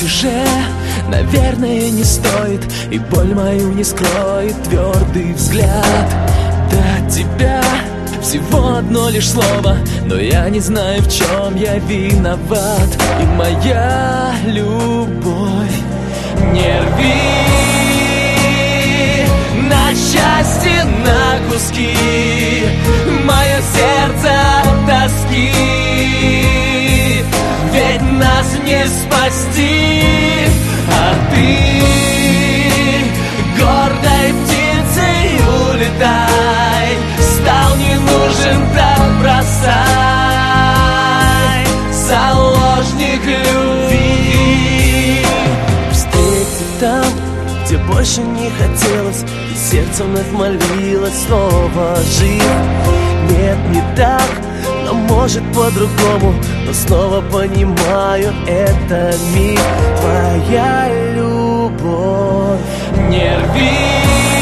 Ведь уже, наверное, не стоит, и боль мою не скроет твердый взгляд. До тебя всего одно лишь слово, но я не знаю, в чем я виноват. И моя любовь не рви на части, на куски мое сердце от тоски. Ведь нас не спасти, а ты гордой птицей улетай. Стал не нужен, так бросай, заложник любви. Встретить там, где больше не хотелось, и сердце вновь молилось снова жить. Нет, не так, но может по-другому, но снова понимаю, это миг. Твоя любовь не рви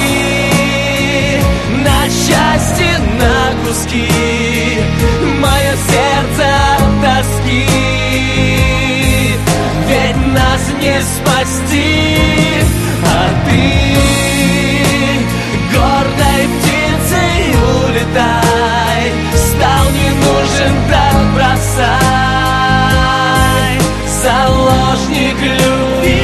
на части, на куски мое сердце от тоски. Ведь нас не спасти, а ты гордой птицей улетай. Стал не нужен, так бросай, заложник любви.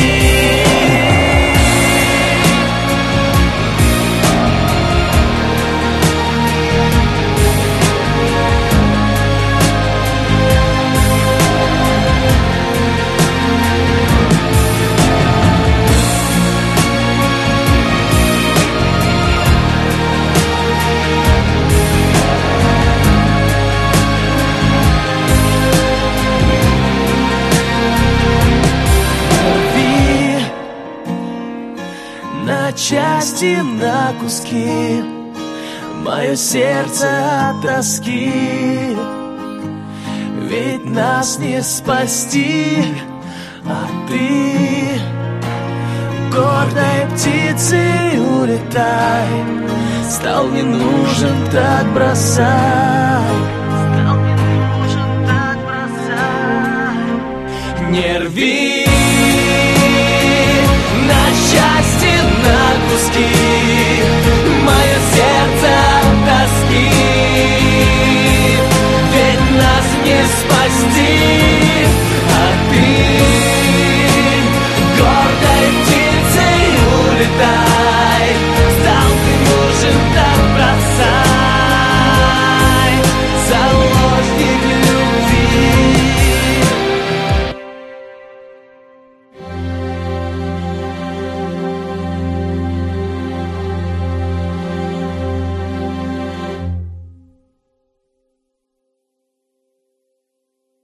На части, на куски мое сердце от тоски. Ведь нас не спасти, а ты гордой птицей улетай. Стал не нужен, так бросай. Стал не нужен, так бросай. Не рви